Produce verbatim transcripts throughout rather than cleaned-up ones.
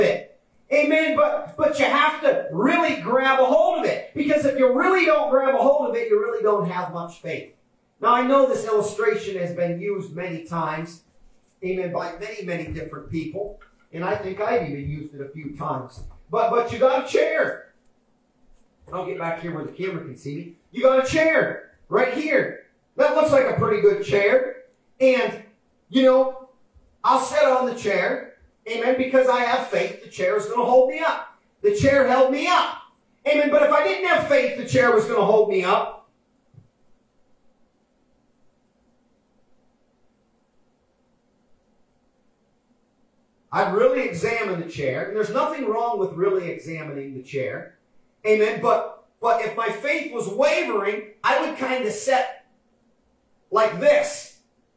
it. Amen. But, but you have to really grab a hold of it. Because if you really don't grab a hold of it, you really don't have much faith. Now, I know this illustration has been used many times. Amen. By many, many different people. And I think I've even used it a few times. But, but you got a chair. I'll get back here where the camera can see me. You got a chair right here. That looks like a pretty good chair. And, you know, I'll sit on the chair. Amen. Because I have faith, the chair is going to hold me up. The chair held me up. Amen. But if I didn't have faith, the chair was going to hold me up. I'd really examine the chair. And there's nothing wrong with really examining the chair. Amen. But, but if my faith was wavering, I would kind of sit like this.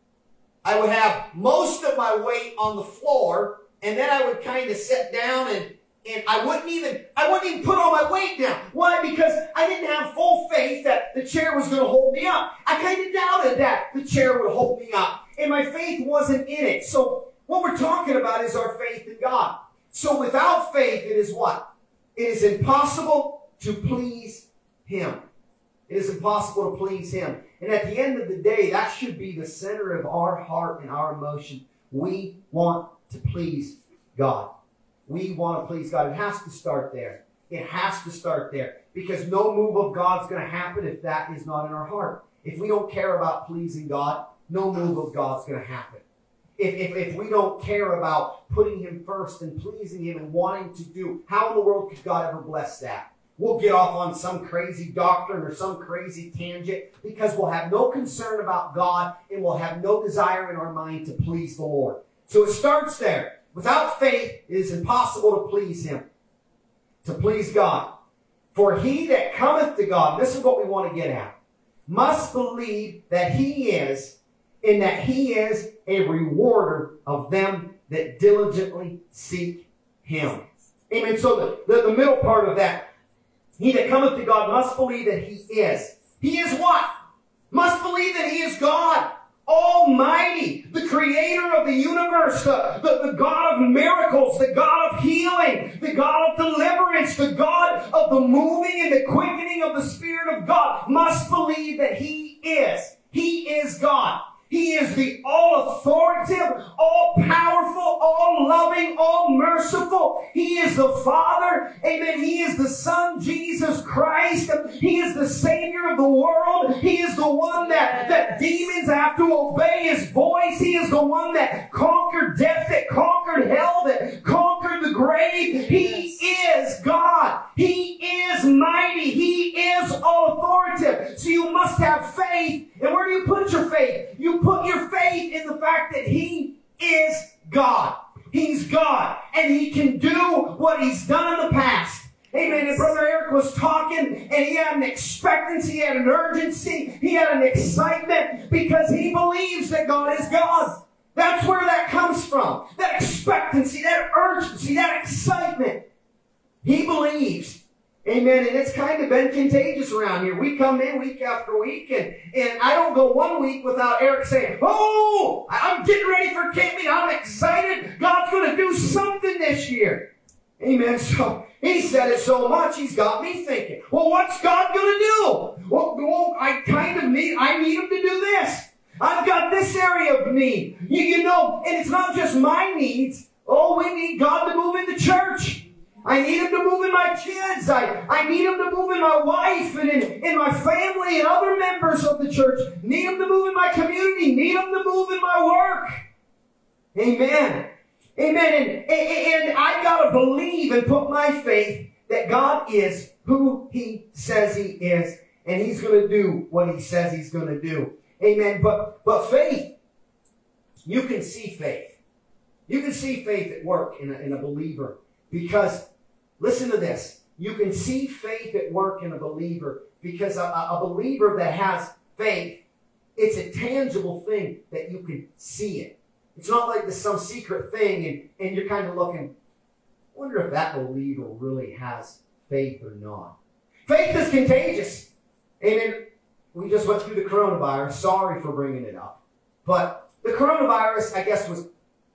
I would have most of my weight on the floor, and then I would kind of sit down and, and I wouldn't even, I wouldn't even put all my weight down. Why? Because I didn't have full faith that the chair was going to hold me up. I kind of doubted that the chair would hold me up. And my faith wasn't in it. So what we're talking about is our faith in God. So without faith, it is what? It is impossible to please Him. It is impossible to please Him. And at the end of the day, that should be the center of our heart and our emotion. We want to please God. We want to please God. It has to start there. It has to start there. Because no move of God's going to happen if that is not in our heart. If we don't care about pleasing God, no move of God's going to happen. If, if, if we don't care about putting Him first and pleasing Him and wanting to do, how in the world could God ever bless that? We'll get off on some crazy doctrine or some crazy tangent because we'll have no concern about God and we'll have no desire in our mind to please the Lord. So it starts there. Without faith, it is impossible to please Him, to please God. For he that cometh to God, this is what we want to get at, must believe that He is, and that He is a rewarder of them that diligently seek Him. Amen. So the, the, the middle part of that, he that cometh to God must believe that He is. He is what? Must believe that He is God, Almighty, the Creator of the universe, the, the, the God of miracles, the God of healing, the God of deliverance, the God of the moving and the quickening of the Spirit of God. Must believe that He is. He is God. He is the all-authoritative, all-powerful, all-loving, all-merciful. He is the Father. Amen. He is the Son, Jesus Christ. He is the Savior of the world. He is the one that, that demons have to obey His voice. He is the one that conquered death, that conquered hell, that conquered the grave. He is God. He is mighty. He is all-authoritative. So you must have faith. And where do you put your faith? You put your faith in the fact that He is God. He's God. And He can do what He's done in the past. Amen. And Brother Eric was talking, and he had an expectancy, he had an urgency, he had an excitement, because he believes that God is God. That's where that comes from. That expectancy, that urgency, that excitement. He believes. Amen. And it's kind of been contagious around here. We come in week after week, and, and I don't go one week without Eric saying, oh, I'm getting ready for camping. I'm excited. God's going to do something this year. Amen. So he said it so much, he's got me thinking, well, what's God going to do? Well, well, I kind of need, I need Him to do this. I've got this area of need. You, you know, and it's not just my needs. Oh, we need God to move in the church. I need Him to move in my kids. I, I need Him to move in my wife and in, in my family and other members of the church. Need Him to move in my community. Need Him to move in my work. Amen. Amen. And, and, and I've got to believe and put my faith that God is who He says He is. And He's going to do what He says He's going to do. Amen. But, but faith, you can see faith. You can see faith at work in a, in a believer. Because, listen to this, you can see faith at work in a believer because a, a believer that has faith, it's a tangible thing that you can see it. It's not like there's some secret thing and, and you're kind of looking, I wonder if that believer really has faith or not. Faith is contagious. Amen. We just went through the coronavirus. Sorry for bringing it up. But the coronavirus, I guess, was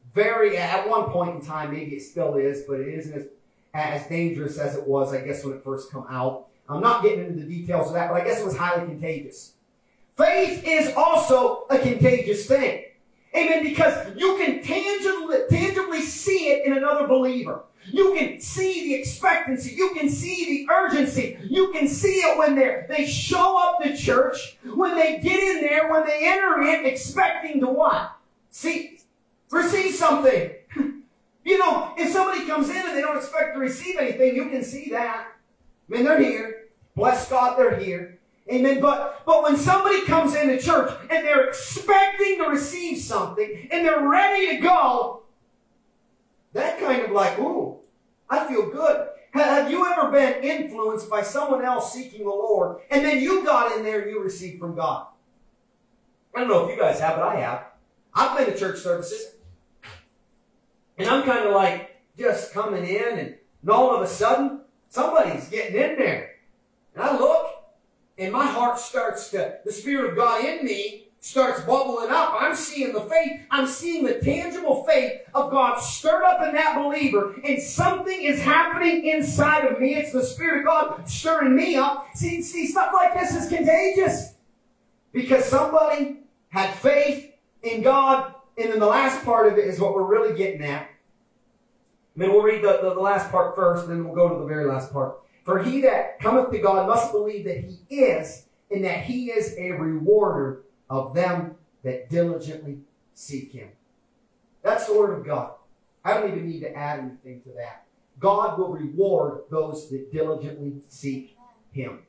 very, at one point in time, maybe it still is, but it isn't as, as dangerous as it was, I guess, when it first came out. I'm not getting into the details of that, but I guess it was highly contagious. Faith is also a contagious thing. Amen. Because you can tangibly, tangibly see it in another believer. You can see the expectancy. You can see the urgency. You can see it when they're, they show up to church, when they get in there, when they enter in, expecting to what? See, receive something. You know, if somebody comes in and they don't expect to receive anything, you can see that. I mean, they're here. Bless God, they're here. Amen. But, but when somebody comes into church and they're expecting to receive something and they're ready to go, that kind of like, ooh, I feel good. Have you ever been influenced by someone else seeking the Lord and then you got in there and you received from God? I don't know if you guys have, but I have. I've been to church services and I'm kind of like just coming in and, and all of a sudden somebody's getting in there. And I look and my heart starts to, the Spirit of God in me starts bubbling up. I'm seeing the faith. I'm seeing the tangible faith of God stirred up in that believer. And something is happening inside of me. It's the Spirit of God stirring me up. See, see, stuff like this is contagious. Because somebody had faith in God. And then the last part of it is what we're really getting at. And then we'll read the, the, the last part first, and then we'll go to the very last part. For he that cometh to God must believe that he is, and that he is a rewarder of them that diligently seek him. That's the word of God. I don't even need to add anything to that. God will reward those that diligently seek him.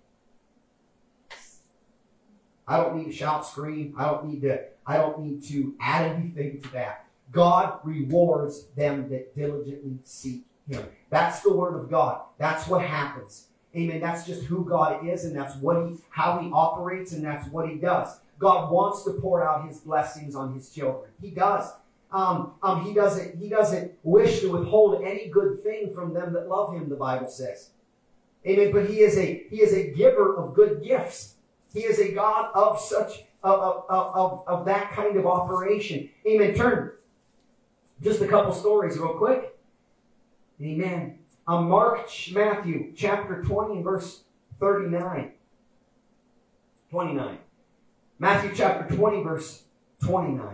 I don't need to shout, scream. I don't need to, I don't need to add anything to that. God rewards them that diligently seek him. That's the word of God. That's what happens. Amen. That's just who God is, and that's what he, how he operates, and that's what he does. God wants to pour out his blessings on his children. He does. Um, um, he doesn't, he doesn't wish to withhold any good thing from them that love him, the Bible says. Amen. But he is a, he is a giver of good gifts. He is a God of such, of, of, of, of that kind of operation. Amen. Turn just a couple stories real quick. Amen. Um, Mark, Matthew, chapter twenty and verse thirty-nine. twenty-nine. Matthew chapter twenty, verse twenty-nine.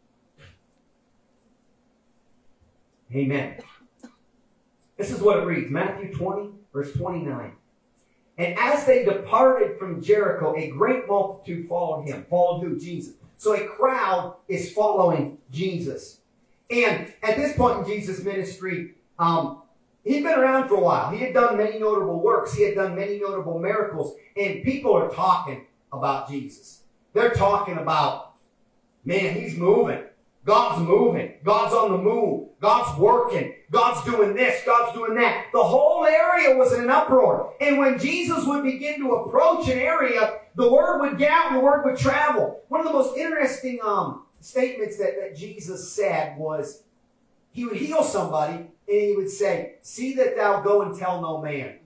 Amen. This is what it reads. Matthew twenty, verse twenty-nine. And as they departed from Jericho, a great multitude followed him. Followed who? Jesus. So a crowd is following Jesus. And at this point in Jesus' ministry, um, he'd been around for a while. He had done many notable works. He had done many notable miracles. And people are talking about Jesus. They're talking about, man, he's moving. God's moving. God's on the move. God's working. God's doing this. God's doing that. The whole area was in an uproar. And when Jesus would begin to approach an area, the word would get out and the word would travel. One of the most interesting um, statements that, that Jesus said was, he would heal somebody and he would say, see that thou go and tell no man.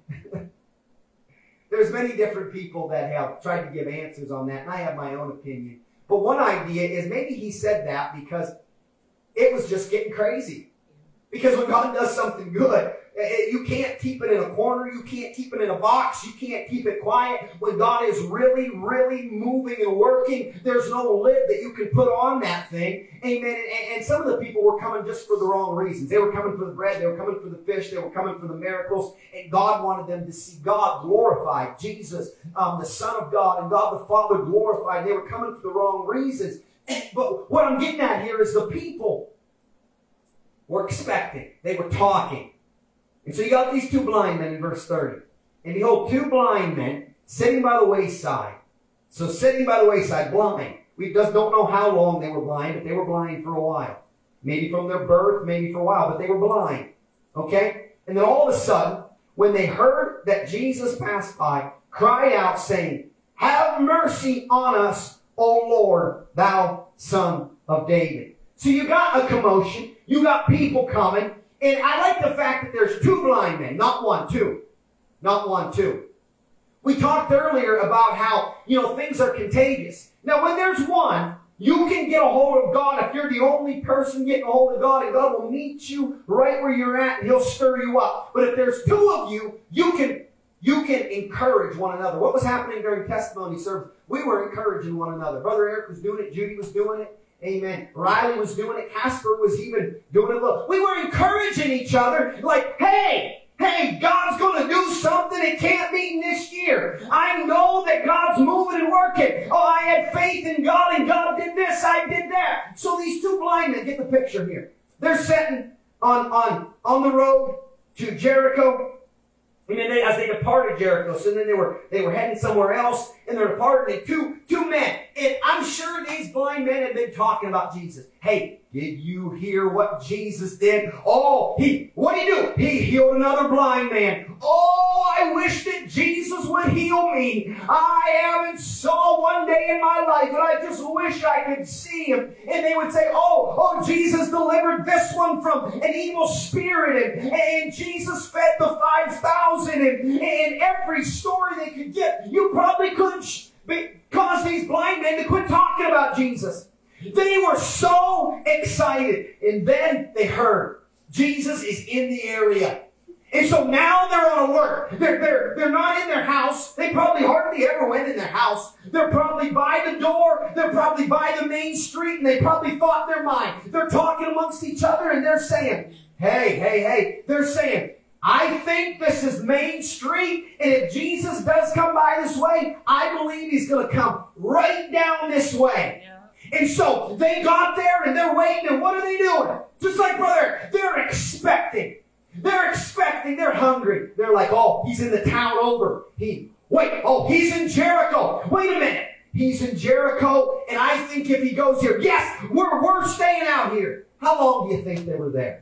There's many different people that have tried to give answers on that, and I have my own opinion. But one idea is maybe he said that because it was just getting crazy. Because when God does something good, you can't keep it in a corner. You can't keep it in a box. You can't keep it quiet. When God is really, really moving and working, there's no lid that you can put on that thing. Amen. And, and some of the people were coming just for the wrong reasons. They were coming for the bread. They were coming for the fish. They were coming for the miracles. And God wanted them to see God glorified. Jesus, um, the Son of God, and God the Father glorified. They were coming for the wrong reasons. But what I'm getting at here is the people were expecting. They were talking. And so you got these two blind men in verse thirty. And behold, two blind men sitting by the wayside. So sitting by the wayside, blind. We just don't know how long they were blind, but they were blind for a while. Maybe from their birth, maybe for a while, but they were blind. Okay? And then all of a sudden, when they heard that Jesus passed by, cried out, saying, have mercy on us, O Lord, thou Son of David. So you got a commotion. You got people coming. And I like the fact that there's two blind men, not one, two. Not one, two. We talked earlier about how, you know, things are contagious. Now, when there's one, You can get a hold of God if you're the only person getting a hold of God, and God will meet you right where you're at, and He'll stir you up. But if there's two of you, you can, you can encourage one another. What was happening during testimony service? We were encouraging one another. Brother Eric was doing it. Judy was doing it. Amen. Riley was doing it. Casper was even doing it a little. We were encouraging each other like, hey, hey, God's going to do something it can't be this year. I know that God's moving and working. Oh, I had faith in God and God did this, I did that. So these two blind men, get the picture here. They're sitting on, on, on the road to Jericho. And then they, as they departed Jericho, so then they were, they were heading somewhere else, and they're departing, and two, two men. And I'm sure these blind men had been talking about Jesus. Hey, did you hear what Jesus did? Oh, he, what did he do? He healed another blind man. Oh, I wish that Jesus would heal me. I haven't saw one day in my life, and I just wish I could see him. And they would say, oh, oh, Jesus delivered this one from an evil spirit, and, and Jesus fed the five thousand, and, and every story they could get. You probably couldn't sh- cause these blind men to quit talking about Jesus. They were so excited. And then they heard Jesus is in the area. And so now they're on alert. They're, they're, they're not in their house. They probably hardly ever went in their house. They're probably by the door. They're probably by the main street. And they probably thought in their mind. They're talking amongst each other and they're saying, hey, hey, hey. They're saying, I think this is Main Street, and if Jesus does come by this way, I believe He's going to come right down this way. Yeah. And so they got there, and they're waiting, and what are they doing? Just like brother, they're expecting. They're expecting. They're hungry. They're like, oh, He's in the town over. He, wait, oh, He's in Jericho. Wait a minute. He's in Jericho, and I think if He goes here, yes, we're, we're staying out here. How long do you think they were there?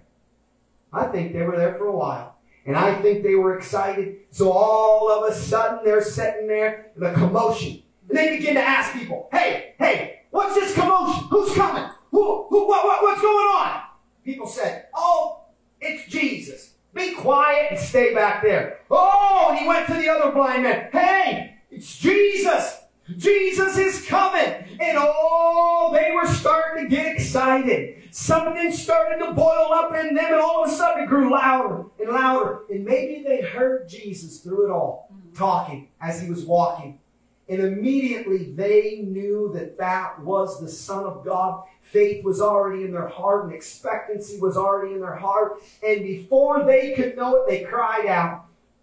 I think they were there for a while. And I think they were excited. So all of a sudden, they're sitting there in a commotion. And they begin to ask people, hey, hey, what's this commotion? Who's coming? Who, who, what, what, what's going on? People said, oh, it's Jesus. Be quiet and stay back there. Oh, and he went to the other blind man. Hey, it's Jesus. Jesus is coming. And oh, they were starting to get excited. Something started to boil up in them, and all of a sudden it grew louder and louder. And maybe they heard Jesus through it all, talking as He was walking. And immediately they knew that that was the Son of God. Faith was already in their heart, and expectancy was already in their heart. And before they could know it, they cried out.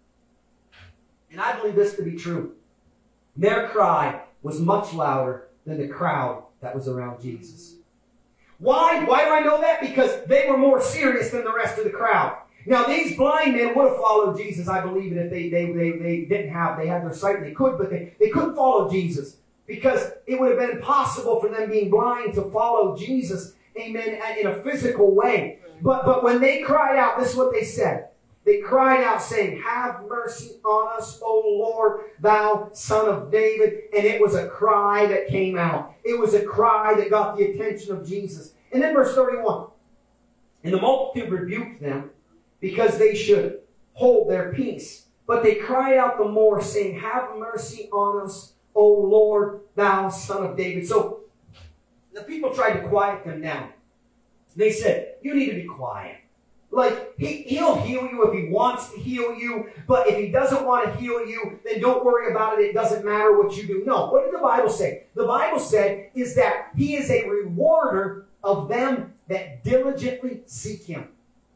And I believe this to be true. Their cry was much louder than the crowd that was around Jesus. Why? Why do I know that? Because they were more serious than the rest of the crowd. Now, these blind men would have followed Jesus, I believe, and if they, they, they, they didn't have, they had their sight, they could, but they, they couldn't follow Jesus because it would have been impossible for them being blind to follow Jesus, amen, in a physical way. But, but when they cried out, this is what they said. They cried out saying, have mercy on us, O Lord, thou Son of David. And it was a cry that came out. It was a cry that got the attention of Jesus. And then verse thirty-one. And the multitude rebuked them because they should hold their peace. But they cried out the more, saying, have mercy on us, O Lord, thou Son of David. So the people tried to quiet them down. They said, you need to be quiet. Like, he, he'll heal you if He wants to heal you, but if He doesn't want to heal you, then don't worry about it. It doesn't matter what you do. No, what did the Bible say? The Bible said is that He is a rewarder of them that diligently seek Him.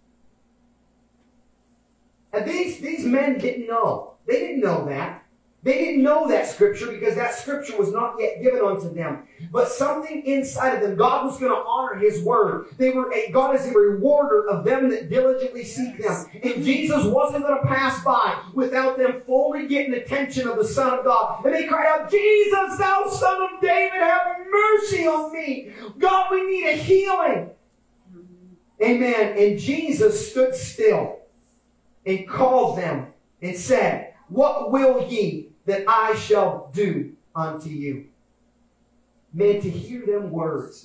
And these, these men didn't know. They didn't know that. They didn't know that scripture because that scripture was not yet given unto them. But something inside of them, God was going to honor His word. They were a, God is a rewarder of them that diligently seek them. And Jesus wasn't going to pass by without them fully getting the attention of the Son of God. And they cried out, Jesus, thou Son of David, have mercy on me. God, we need a healing. Amen. And Jesus stood still and called them and said, what will ye that I shall do unto you? Man, to hear them words.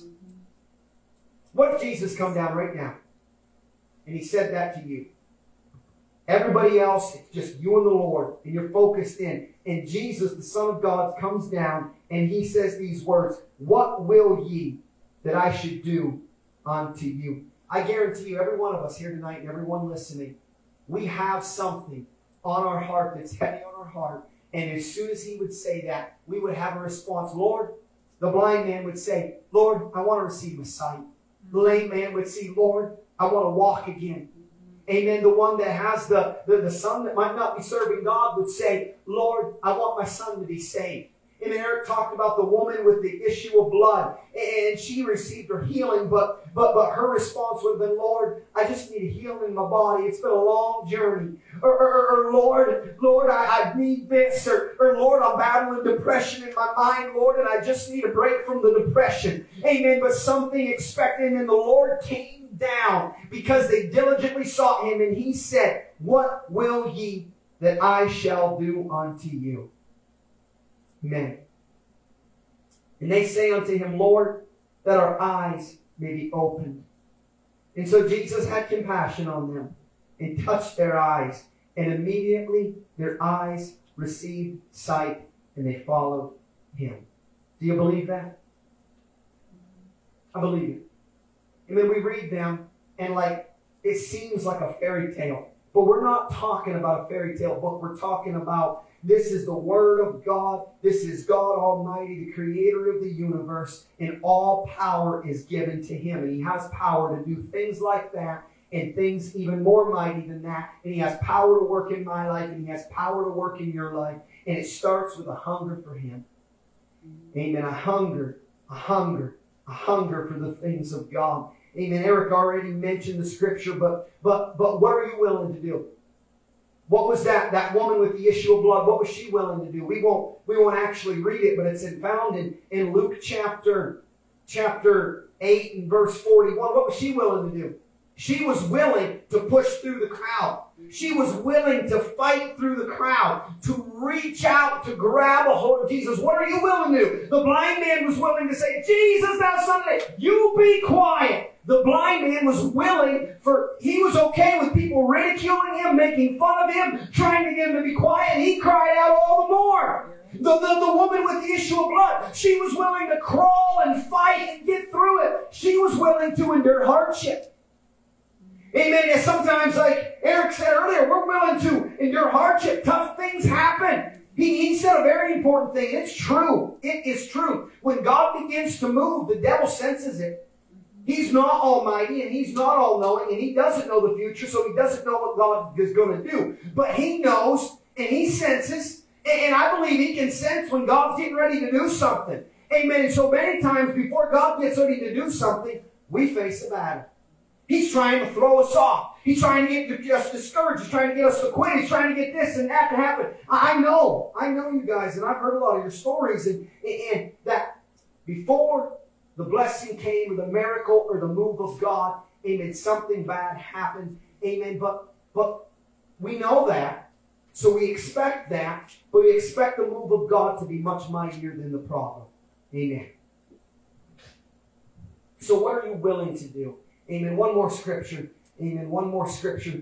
What if Jesus come down right now and He said that to you? Everybody else, it's just you and the Lord, and you're focused in. And Jesus, the Son of God, comes down, and he says these words, "What will ye that I should do unto you?" I guarantee you, every one of us here tonight, and everyone listening, we have something on our heart that's heavy on our heart. And as soon as he would say that, we would have a response. Lord, the blind man would say, "Lord, I want to receive my sight." The lame man would say, "Lord, I want to walk again." Amen. The one that has the, the, the son that might not be serving God would say, "Lord, I want my son to be saved." Amen. Eric talked about the woman with the issue of blood, and she received her healing, but, but, but her response would have been, "Lord, I just need a healing in my body. It's been a long journey." Or, or, or Lord, Lord, I, I need this. Or, or Lord, I'm battling depression in my mind, Lord, and I just need a break from the depression. Amen. But something expecting, and the Lord came down because they diligently sought him, and he said, "What will ye that I shall do unto you?" Amen. And they say unto him, "Lord, that our eyes may be opened." And so Jesus had compassion on them and touched their eyes, and immediately their eyes received sight, and they followed him. Do you believe that? I believe it. And then we read them, and like, it seems like a fairy tale. But we're not talking about a fairy tale book. We're talking about this is the Word of God. This is God Almighty, the Creator of the universe, and all power is given to him. And he has power to do things like that and things even more mighty than that. And he has power to work in my life, and he has power to work in your life. And it starts with a hunger for him. Amen. A hunger, a hunger. A hunger for the things of God. Amen. Eric already mentioned the scripture, but but but what are you willing to do? What was that that woman with the issue of blood? What was she willing to do? We won't we won't actually read it, but it's found in, in Luke chapter chapter eight and verse forty-one. What was she willing to do? She was willing to push through the crowd. She was willing to fight through the crowd, to reach out, to grab a hold of Jesus. What are you willing to do? The blind man was willing to say, "Jesus, thou son of David, you be quiet." The blind man was willing for, he was okay with people ridiculing him, making fun of him, trying to get him to be quiet. And he cried out all the more. The, the, the woman with the issue of blood, she was willing to crawl and fight and get through it. She was willing to endure hardship. Amen. And sometimes, like Eric said earlier, we're willing to endure hardship. Tough things happen. He, he said a very important thing. It's true. It is true. When God begins to move, the devil senses it. He's not almighty, and he's not all-knowing, and he doesn't know the future, so he doesn't know what God is going to do. But he knows, and he senses, and, and I believe he can sense when God's getting ready to do something. Amen. And so many times before God gets ready to do something, we face a battle. He's trying to throw us off. He's trying to get us discouraged. He's trying to get us to quit. He's trying to get this and that to happen. I know. I know you guys, and I've heard a lot of your stories, and, and that before the blessing came, or the miracle, or the move of God, amen, something bad happened. Amen. But, but we know that, so we expect that, but we expect the move of God to be much mightier than the problem. Amen. So what are you willing to do? Amen. One more scripture. Amen. One more scripture.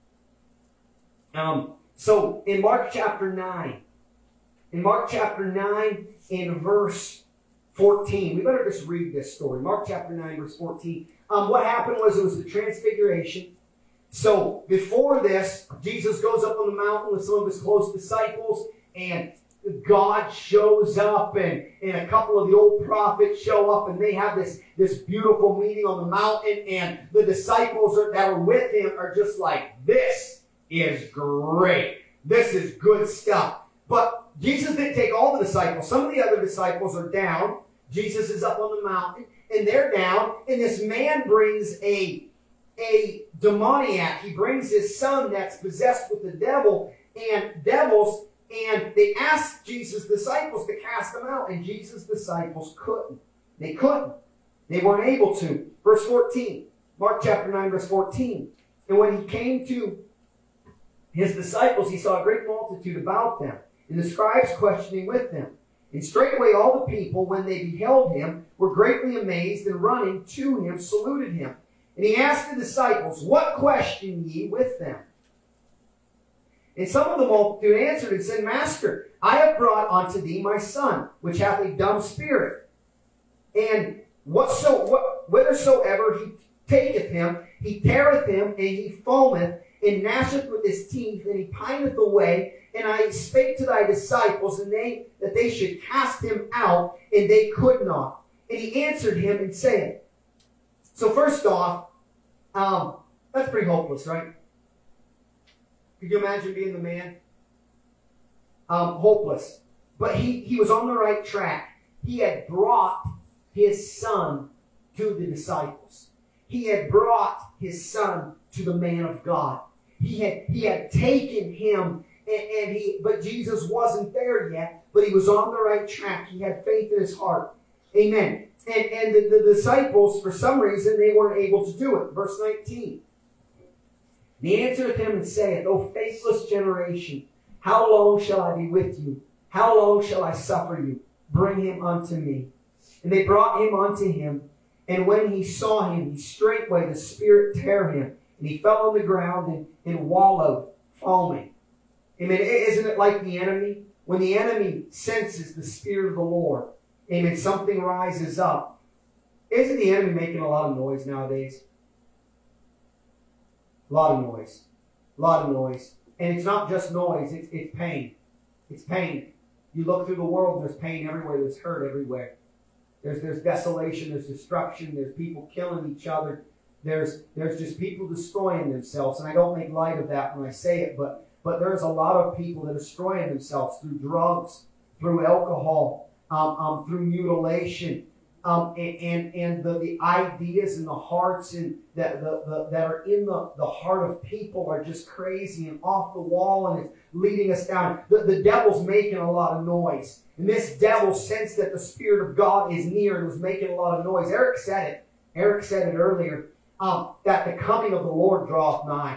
Um, so in Mark chapter nine, in Mark chapter nine in verse fourteen, we better just read this story. Mark chapter nine, verse fourteen. Um, what happened was it was the transfiguration. So before this, Jesus goes up on the mountain with some of his close disciples, and God shows up, and, and a couple of the old prophets show up, and they have this, this beautiful meeting on the mountain, and the disciples are, that are with him are just like, "This is great. This is good stuff." But Jesus didn't take all the disciples. Some of the other disciples are down. Jesus is up on the mountain, and they're down, and this man brings a, a demoniac. He brings his son that's possessed with the devil and devils, and they asked Jesus' disciples to cast him out, and Jesus' disciples couldn't. They couldn't. They weren't able to. Verse fourteen, Mark chapter nine, verse fourteen. And when he came to his disciples, he saw a great multitude about them, and the scribes questioning with them. And straightway all the people, when they beheld him, were greatly amazed, and running to him, saluted him. And he asked the disciples, "What question ye with them?" And some of the multitude answered and said, Master, I have brought unto thee my son, which hath a dumb spirit. And whatso, what, whithersoever he taketh him, he teareth him, and he foameth, and gnasheth with his teeth, and he pineth away. And I spake to thy disciples, and they that they should cast him out, and they could not. And he answered him and said, so first off, um, that's pretty hopeless, right? Could you imagine being the man? Um, hopeless. But he, he was on the right track. He had brought his son to the disciples. He had brought his son to the man of God. He had, he had taken him, and, and he, but Jesus wasn't there yet, but he was on the right track. He had faith in his heart. Amen. And, and the, the disciples, for some reason, they weren't able to do it. Verse nineteen. And he answereth him and saith, O faithless generation, how long shall I be with you? How long shall I suffer you? Bring him unto me. And they brought him unto him. And when he saw him, he straightway the spirit tear him. And he fell on the ground and, and wallowed, foaming. Amen. Isn't it like the enemy? When the enemy senses the Spirit of the Lord, amen, something rises up. Isn't the enemy making a lot of noise nowadays? A lot of noise. A lot of noise. And it's not just noise, it's, it's pain. It's pain. You look through the world, there's pain everywhere, there's hurt everywhere. There's, there's desolation, there's destruction, there's people killing each other. There's, there's just people destroying themselves. And I don't make light of that when I say it, but, but there's a lot of people that are destroying themselves through drugs, through alcohol, um, um, through mutilation, um, and, and, and the, the ideas and the hearts and that, the, the, that are in the, the heart of people are just crazy and off the wall, and it's leading us down. The, the devil's making a lot of noise. And this devil sensed that the Spirit of God is near and was making a lot of noise. Eric said it. Eric said it earlier. Um, that the coming of the Lord draweth nigh.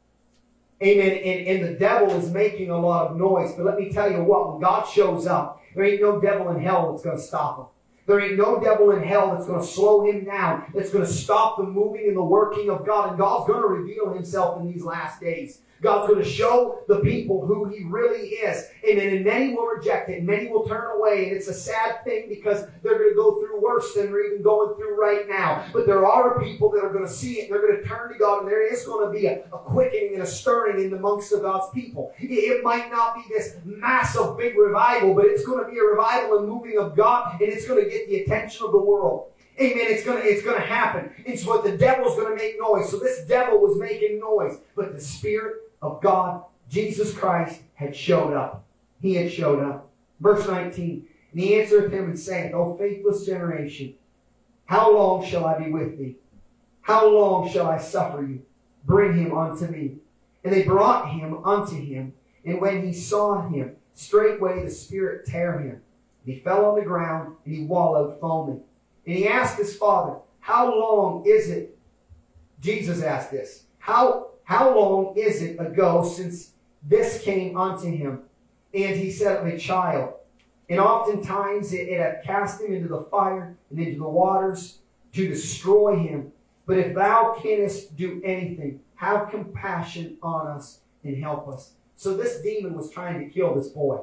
Amen. And, and the devil is making a lot of noise. But let me tell you what, when God shows up, there ain't no devil in hell that's going to stop him. There ain't no devil in hell that's going to slow him down, that's going to stop the moving and the working of God. And God's going to reveal himself in these last days. God's going to show the people who he really is. Amen. And many will reject it. Many will turn away. And it's a sad thing because they're going to go through worse than they're even going through right now. But there are people that are going to see it. And they're going to turn to God. And there is going to be a, a quickening and a stirring in amongst of God's people. It, it might not be this massive big revival, but it's going to be a revival and moving of God. And it's going to get the attention of the world. Amen. It's going to, it's going to happen. It's what the devil's going to make noise. So this devil was making noise. But the Spirit of God, Jesus Christ, had showed up. He had showed up. Verse nineteen. And he answered him and said, O faithless generation, how long shall I be with thee? How long shall I suffer you? Bring him unto me. And they brought him unto him. And when he saw him, straightway the Spirit tear him. And he fell on the ground, and he wallowed foaming. And he asked his father, how long is it? Jesus asked this. How, how long is it ago since this came unto him? And he said, of a child. And oftentimes it, it hath cast him into the fire and into the waters to destroy him. But if thou canst do anything, have compassion on us and help us. So this demon was trying to kill this boy.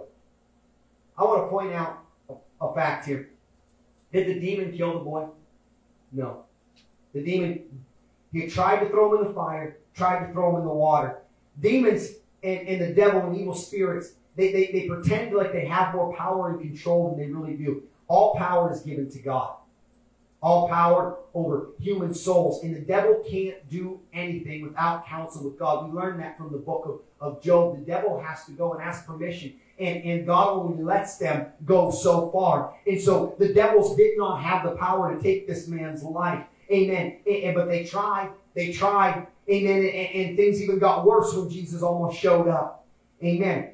I want to point out a, a fact here. Did the demon kill the boy? No. The demon, he tried to throw him in the fire, tried to throw him in the water. Demons and, and the devil and evil spirits, they, they, they pretend like they have more power and control than they really do. All power is given to God. All power over human souls. And the devil can't do anything without counsel with God. We learned that from the book of, of Job. The devil has to go and ask permission. And, and God only lets them go so far. And so the devils did not have the power to take this man's life. Amen. And, and, but they tried. They tried. Amen. And, and things even got worse when Jesus almost showed up. Amen.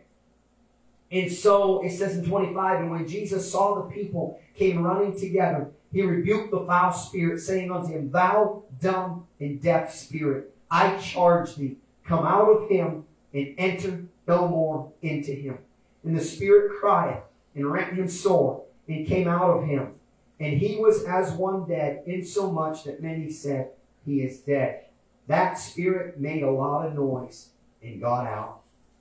And so it says in twenty-five, and when Jesus saw the people came running together, he rebuked the foul spirit, saying unto him, Thou dumb and deaf spirit, I charge thee, come out of him and enter no more into him. And the spirit cried and rent him sore and came out of him. And he was as one dead, insomuch that many said, He is dead. That spirit made a lot of noise and got out.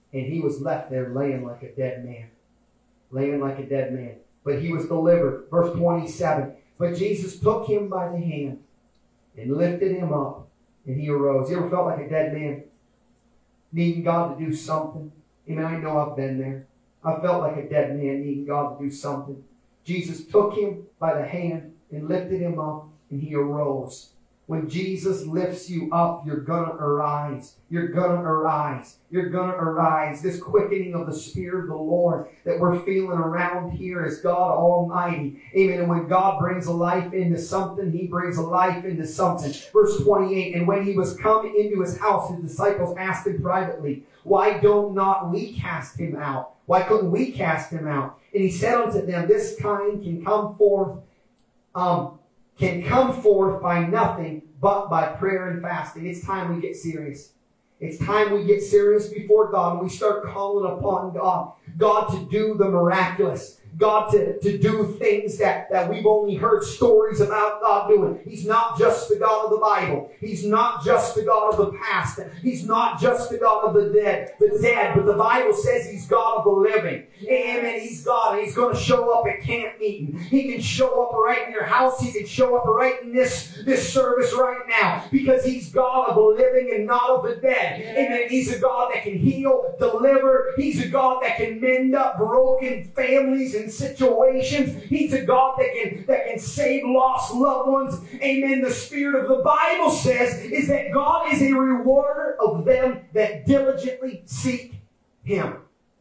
and he was left there laying like a dead man. Laying like a dead man. But he was delivered. Verse twenty-seven. But Jesus took him by the hand and lifted him up, and he arose. You ever felt like a dead man? Needing God to do something? Amen. I know I've been there. I felt like a dead man needing God to do something. Jesus took him by the hand and lifted him up, and he arose. When Jesus lifts you up, you're gonna arise. You're gonna arise. You're gonna arise. This quickening of the Spirit of the Lord that we're feeling around here is God Almighty. Amen. And when God brings a life into something, He brings a life into something. Verse twenty-eight, and when He was come into His house, His disciples asked Him privately, why don't not we cast him out? Why couldn't we cast him out? And He said unto them, this kind can come forth, um, can come forth by nothing but by prayer and fasting. It's time we get serious. It's time we get serious before God and we start calling upon God. God to do the miraculous. God to, to do things that, that we've only heard stories about God doing. He's not just the God of the Bible. He's not just the God of the past. He's not just the God of the dead, the dead, but the Bible says He's God of the living. Amen. He's God, and He's going to show up at camp meeting. He can show up right in your house. He can show up right in this, this service right now, because He's God of the living and not of the dead. Amen. He's a God that can heal, deliver. He's a God that can mend up broken families and situations. He's a God that can, that can save lost loved ones. Amen. The Spirit of the Bible says is that God is a rewarder of them that diligently seek Him.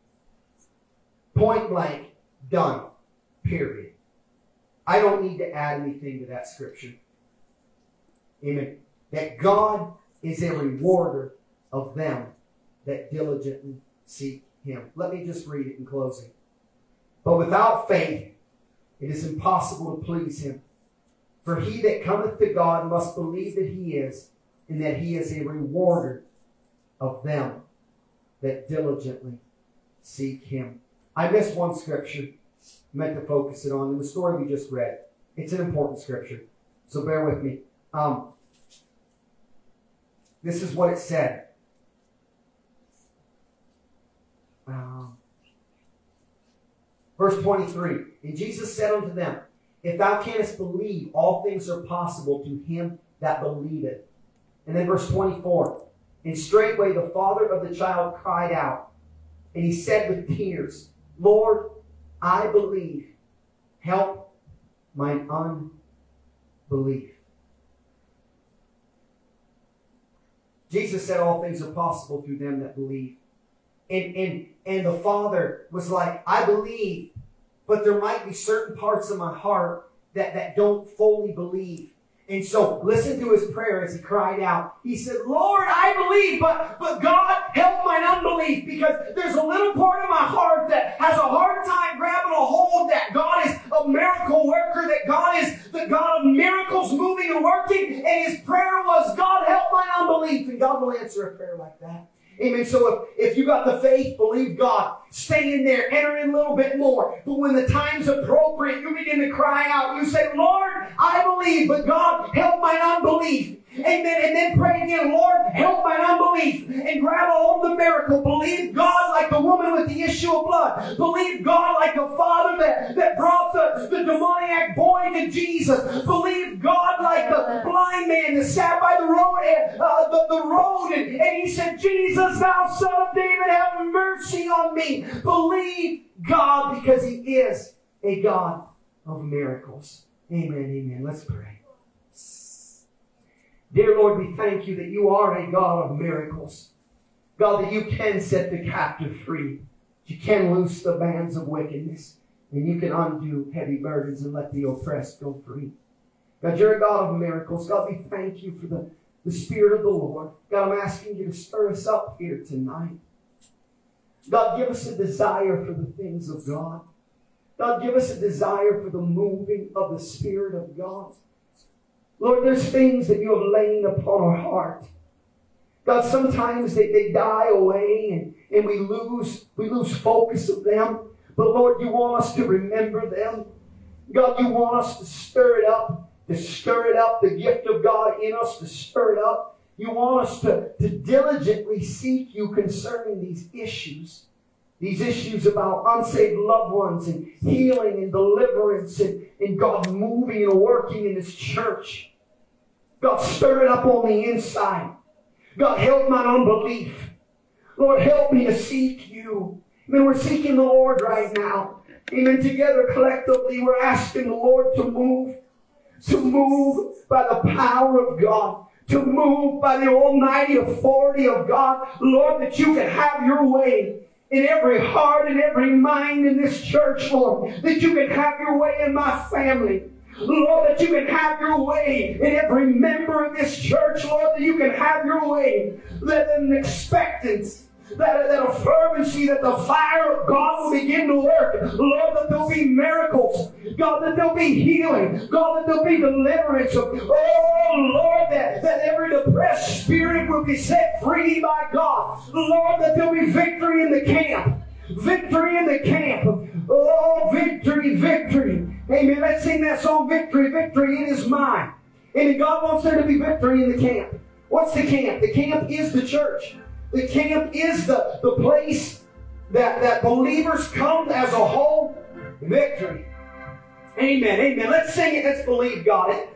Point blank, done. Period. I don't need to add anything to that scripture. Amen. That God is a rewarder of them that diligently seek Him. Let me just read it in closing. But without faith, it is impossible to please Him. For he that cometh to God must believe that He is, and that He is a rewarder of them that diligently seek Him. I missed one scripture I meant to focus it on in the story we just read. It's an important scripture, so bear with me. Um, this is what it said. Um, verse twenty-three. And Jesus said unto them, if thou canst believe, all things are possible to him that believeth. And then verse twenty-four. And straightway the father of the child cried out, and he said with tears, Lord, I believe. Help mine unbelief. Jesus said all things are possible through them that believe. And, and, and the father was like, I believe, but there might be certain parts of my heart that, that don't fully believe. And so listen to his prayer as he cried out. He said, Lord, I believe, but, but God, help mine unbelief, because there's a little part of my heart that has a hard time grabbing a hold that God is a miracle worker, that God is the God of miracles moving and working. And his prayer was, God, help mine unbelief. And God will answer a prayer like that. Amen. So if, if you got the faith, believe God. Stay in there. Enter in a little bit more. But when the time's appropriate, you begin to cry out. You say, Lord, I believe, but God, help mine unbelief. Amen. And then pray again, Lord, help mine unbelief. And grab a hold of the miracle. Believe God like the woman with the issue of blood. Believe God like the father that, that brought the, the demoniac boy to Jesus. Believe God like the blind man that sat by the road, uh, the, the road and, and he said, Jesus, thou son of David, have mercy on me. Believe God, because He is a God of miracles. Amen, amen. Let's pray. Dear Lord, we thank you that you are a God of miracles. God, that you can set the captive free. You can loose the bands of wickedness. And you can undo heavy burdens and let the oppressed go free. God, you're a God of miracles. God, we thank you for the, the Spirit of the Lord. God, I'm asking you to stir us up here tonight. God, give us a desire for the things of God. God, give us a desire for the moving of the Spirit of God. Lord, there's things that you have laid upon our heart. God, sometimes they, they die away and, and we lose, we lose focus of them. But Lord, you want us to remember them. God, you want us to stir it up, to stir it up, the gift of God in us, to stir it up. You want us to, to diligently seek you concerning these issues. These issues about unsaved loved ones and healing and deliverance and, and God moving and working in His church. God, stir it up on the inside. God, help my unbelief. Lord, help me to seek you. Amen. We're seeking the Lord right now. Amen. Together, collectively, we're asking the Lord to move. To move by the power of God. To move by the almighty authority of God. Lord, that you can have your way in every heart and every mind in this church, Lord. That you can have your way in my family. Lord, that you can have your way in every member of this church, Lord, that you can have your way. Let an expectance, that, that a fervency, that the fire of God will begin to work. Lord, that there'll be miracles. God, that there'll be healing. God, that there'll be deliverance. Oh, Lord, that, that every depressed spirit will be set free by God. Lord, that there'll be victory in the camp. Victory in the camp. Oh, victory, victory. Amen. Let's sing that song, Victory, Victory. It is mine. And God wants there to be victory in the camp. What's the camp? The camp is the church. The camp is the, the place that, that believers come as a whole. Victory. Amen. Amen. Let's sing it. Let's believe God. It,